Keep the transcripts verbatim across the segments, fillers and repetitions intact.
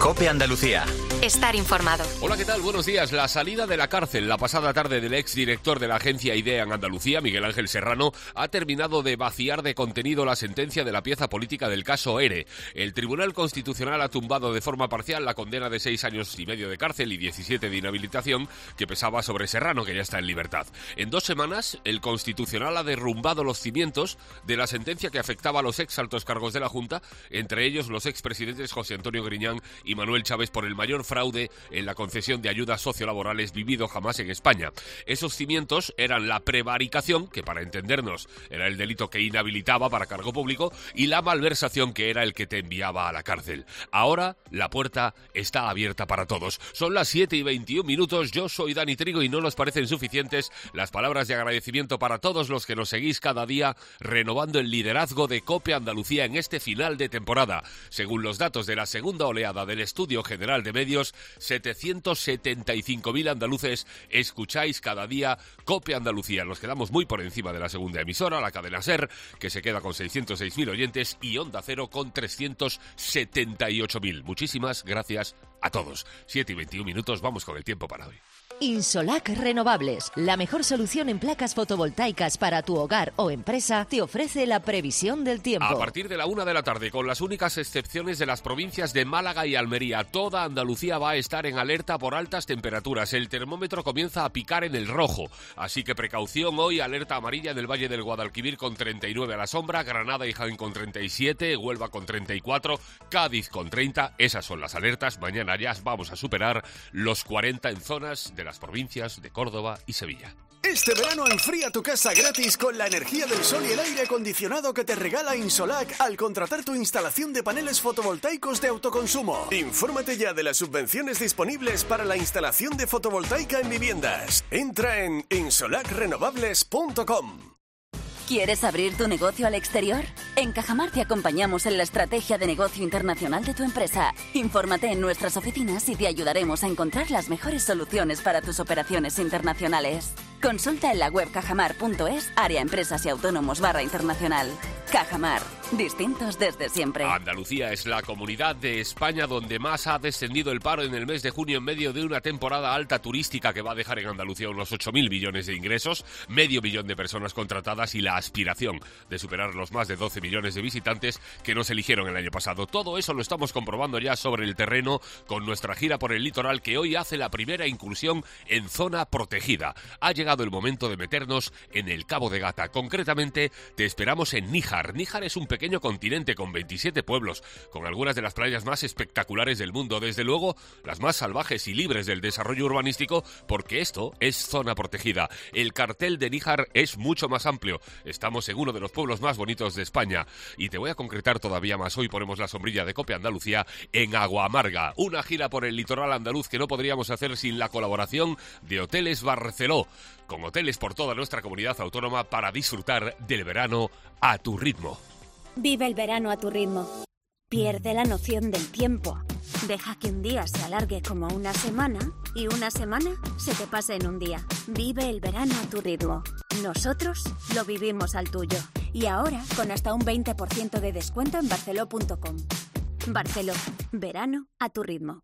COPE Andalucía. Estar informado. Hola, ¿qué tal? Buenos días. La salida de la cárcel la pasada tarde del exdirector de la agencia IDEA en Andalucía, Miguel Ángel Serrano, ha terminado de vaciar de contenido la sentencia de la pieza política del caso ERE. El Tribunal Constitucional ha tumbado de forma parcial la condena de seis años y medio de cárcel y diecisiete de inhabilitación que pesaba sobre Serrano, que ya está en libertad. En dos semanas, el Constitucional ha derrumbado los cimientos de la sentencia que afectaba a los ex altos cargos de la Junta, entre ellos los expresidentes José Antonio Griñán y Manuel Chávez, por el mayor fraude en la concesión de ayudas sociolaborales vivido jamás en España. Esos cimientos eran la prevaricación, que para entendernos era el delito que inhabilitaba para cargo público, y la malversación, que era el que te enviaba a la cárcel. Ahora la puerta está abierta para todos. Son las siete y veintiún minutos, yo soy Dani Trigo y no nos parecen suficientes las palabras de agradecimiento para todos los que nos seguís cada día renovando el liderazgo de COPE Andalucía en este final de temporada. Según los datos de la segunda oleada del Estudio General de Medios, setecientos setenta y cinco mil andaluces escucháis cada día COPE Andalucía. Nos quedamos muy por encima de la segunda emisora, la cadena SER, que se queda con seiscientos seis mil oyentes, y Onda Cero con trescientos setenta y ocho mil. Muchísimas gracias a todos. siete y veintiún minutos, vamos con el tiempo para hoy. Insolac Renovables, la mejor solución en placas fotovoltaicas para tu hogar o empresa, te ofrece la previsión del tiempo. A partir de la una de la tarde, con las únicas excepciones de las provincias de Málaga y Almería, toda Andalucía va a estar en alerta por altas temperaturas. El termómetro comienza a picar en el rojo, así que precaución hoy. Alerta amarilla en el Valle del Guadalquivir con treinta y nueve a la sombra, Granada y Jaén con treinta y siete, Huelva con treinta y cuatro, Cádiz con treinta. Esas son las alertas. Mañana ya vamos a superar los cuarenta en zonas de las provincias de Córdoba y Sevilla. Este verano enfría tu casa gratis con la energía del sol y el aire acondicionado que te regala Insolac al contratar tu instalación de paneles fotovoltaicos de autoconsumo. Infórmate ya de las subvenciones disponibles para la instalación de fotovoltaica en viviendas. Entra en insolac renovables punto com. ¿Quieres abrir tu negocio al exterior? En Cajamar te acompañamos en la estrategia de negocio internacional de tu empresa. Infórmate en nuestras oficinas y te ayudaremos a encontrar las mejores soluciones para tus operaciones internacionales. Consulta en la web cajamar punto es, área empresas y autónomos barra internacional. Cajamar, distintos desde siempre. Andalucía es la comunidad de España donde más ha descendido el paro en el mes de junio, en medio de una temporada alta turística que va a dejar en Andalucía unos ocho mil millones de ingresos, medio millón de personas contratadas y la aspiración de superar los más de doce millones de visitantes que nos eligieron el año pasado. Todo eso lo estamos comprobando ya sobre el terreno con nuestra gira por el litoral, que hoy hace la primera incursión en zona protegida. Ha llegado el momento de meternos en el Cabo de Gata. Concretamente, te esperamos en Níjar. Níjar es un pequeño continente con veintisiete pueblos, con algunas de las playas más espectaculares del mundo, desde luego las más salvajes y libres del desarrollo urbanístico, porque esto es zona protegida. El cartel de Níjar es mucho más amplio. Estamos en uno de los pueblos más bonitos de España, y te voy a concretar todavía más. Hoy ponemos la sombrilla de COPE Andalucía en Agua Amarga, una gira por el litoral andaluz que no podríamos hacer sin la colaboración de Hoteles Barceló, con hoteles por toda nuestra comunidad autónoma para disfrutar del verano a tu ritmo. Vive el verano a tu ritmo. Pierde la noción del tiempo. Deja que un día se alargue como una semana y una semana se te pase en un día. Vive el verano a tu ritmo. Nosotros lo vivimos al tuyo. Y ahora con hasta un veinte por ciento de descuento en barceló punto com. Barceló, verano a tu ritmo.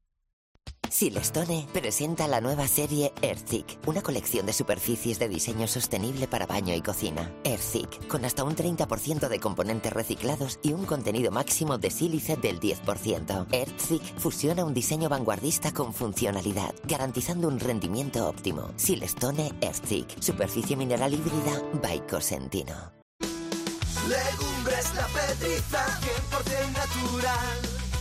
Silestone presenta la nueva serie Earthik, una colección de superficies de diseño sostenible para baño y cocina. Earthik, con hasta un treinta por ciento de componentes reciclados y un contenido máximo de sílice del diez por ciento. Earthik fusiona un diseño vanguardista con funcionalidad, garantizando un rendimiento óptimo. Silestone Earthik, superficie mineral híbrida by Cosentino. Legumbres La Pedriza, cien por ciento natural.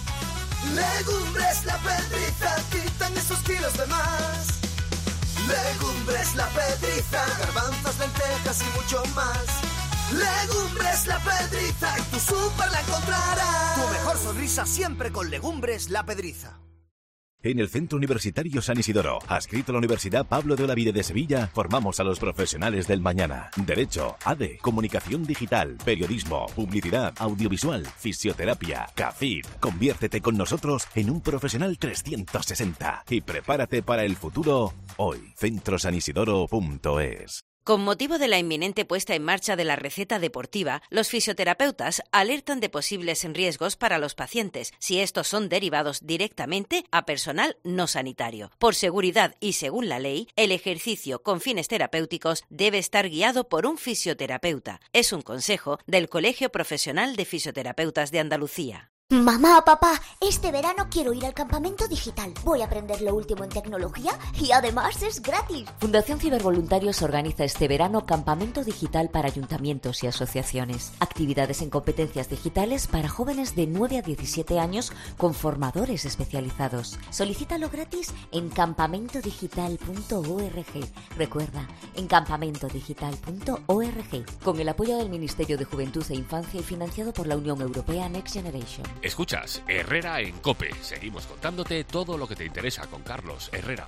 Legumbres La Pedriza, quitan esos kilos de más. Legumbres La Pedriza, garbanzos, lentejas y mucho más. Legumbres La Pedriza, en tu súper la encontrarás. Tu mejor sonrisa siempre con Legumbres La Pedriza. En el Centro Universitario San Isidoro, adscrito a la Universidad Pablo de Olavide de Sevilla, formamos a los profesionales del mañana. Derecho, A D E, Comunicación Digital, Periodismo, Publicidad, Audiovisual, Fisioterapia, CAFID. Conviértete con nosotros en un profesional trescientos sesenta y prepárate para el futuro hoy. centro san isidoro punto es. Con motivo de la inminente puesta en marcha de la receta deportiva, los fisioterapeutas alertan de posibles riesgos para los pacientes si estos son derivados directamente a personal no sanitario. Por seguridad y según la ley, el ejercicio con fines terapéuticos debe estar guiado por un fisioterapeuta. Es un consejo del Colegio Profesional de Fisioterapeutas de Andalucía. Mamá, papá, este verano quiero ir al campamento digital. Voy a aprender lo último en tecnología y además es gratis. Fundación Cibervoluntarios organiza este verano campamento digital para ayuntamientos y asociaciones. Actividades en competencias digitales para jóvenes de nueve a diecisiete años con formadores especializados. Solicítalo gratis en campamento digital punto org. Recuerda, en campamento digital punto org. Con el apoyo del Ministerio de Juventud e Infancia y financiado por la Unión Europea Next Generation. Escuchas Herrera en COPE. Seguimos contándote todo lo que te interesa con Carlos Herrera.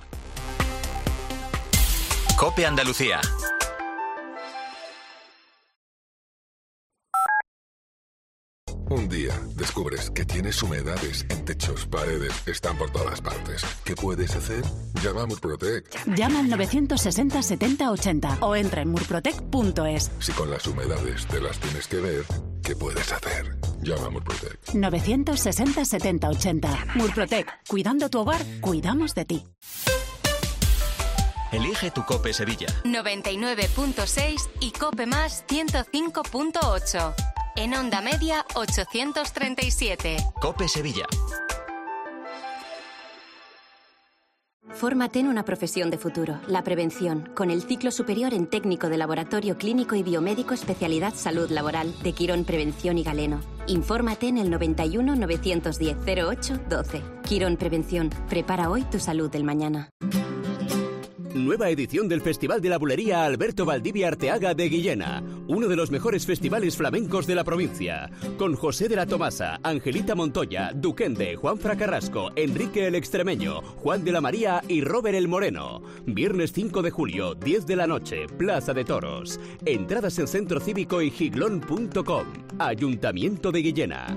COPE Andalucía. Un día descubres que tienes humedades en techos, paredes, están por todas partes. ¿Qué puedes hacer? Llama a Murprotec. Llama al novecientos sesenta setenta ochenta o entra en murprotec punto es. Si con las humedades te las tienes que ver, ¿qué puedes hacer? Llama a Murprotec. novecientos sesenta setenta ochenta. Murprotec. Cuidando tu hogar, cuidamos de ti. Elige tu COPE Sevilla. noventa y nueve punto seis y COPE más ciento cinco punto ocho. En onda media ochocientos treinta y siete. COPE Sevilla. Fórmate en una profesión de futuro, la prevención, con el ciclo superior en técnico de laboratorio clínico y biomédico especialidad salud laboral de Quirón Prevención y Galeno. Infórmate en el noventa y uno novecientos diez cero ocho doce. Quirón Prevención, prepara hoy tu salud del mañana. Nueva edición del Festival de la Bulería Alberto Valdivia Arteaga de Guillena, uno de los mejores festivales flamencos de la provincia, con José de la Tomasa, Angelita Montoya, Duquende, Juanfra Carrasco, Enrique el Extremeño, Juan de la María y Robert el Moreno. Viernes cinco de julio, diez de la noche, Plaza de Toros. Entradas en Centro Cívico y giglón punto com. Ayuntamiento de Guillena.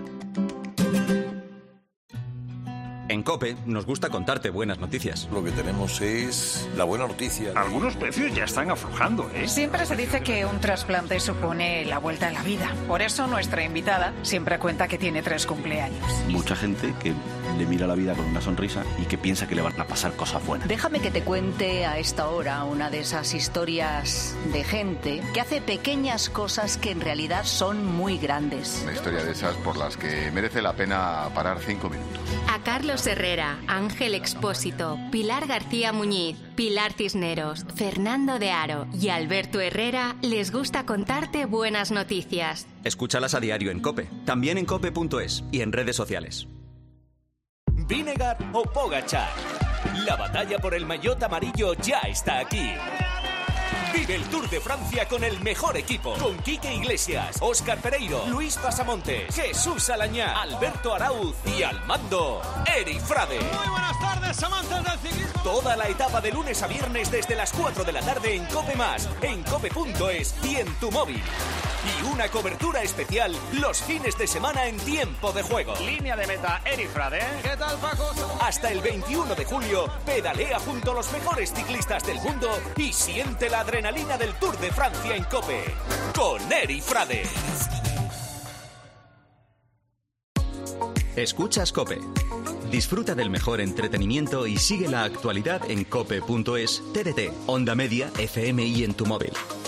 En COPE nos gusta contarte buenas noticias. Lo que tenemos es la buena noticia. Algunos precios ya están aflojando, ¿eh? Siempre se dice que un trasplante supone la vuelta a la vida. Por eso nuestra invitada siempre cuenta que tiene tres cumpleaños. Mucha gente que le mira la vida con una sonrisa y que piensa que le van a pasar cosas buenas. Déjame que te cuente a esta hora una de esas historias de gente que hace pequeñas cosas que en realidad son muy grandes. Una historia de esas por las que merece la pena parar cinco minutos. A Carlos Herrera, Ángel Expósito, Pilar García Muñiz, Pilar Cisneros, Fernando de Aro y Alberto Herrera les gusta contarte buenas noticias. Escúchalas a diario en COPE, también en cope punto es y en redes sociales. Vinegar o Pogačar. La batalla por el maillot amarillo ya está aquí. Vive el Tour de Francia con el mejor equipo. Con Quique Iglesias, Óscar Pereiro, Luis Pasamontes, Jesús Alañá, Alberto Arauz y al mando, Eri Frade. Muy buenas tardes, amantes del ciclismo. Toda la etapa de lunes a viernes desde las cuatro de la tarde en COPE más, en cope punto es y en tu móvil. Y una cobertura especial los fines de semana en tiempo de juego. Línea de meta, Eri Frade. ¿Qué tal, Paco? Hasta el veintiuno de julio, pedalea junto a los mejores ciclistas del mundo y siente la adrenalina del Tour de Francia en COPE. Con Eri Frade. Escuchas COPE. Disfruta del mejor entretenimiento y sigue la actualidad en cope punto es, T D T, Onda Media, F M y en tu móvil.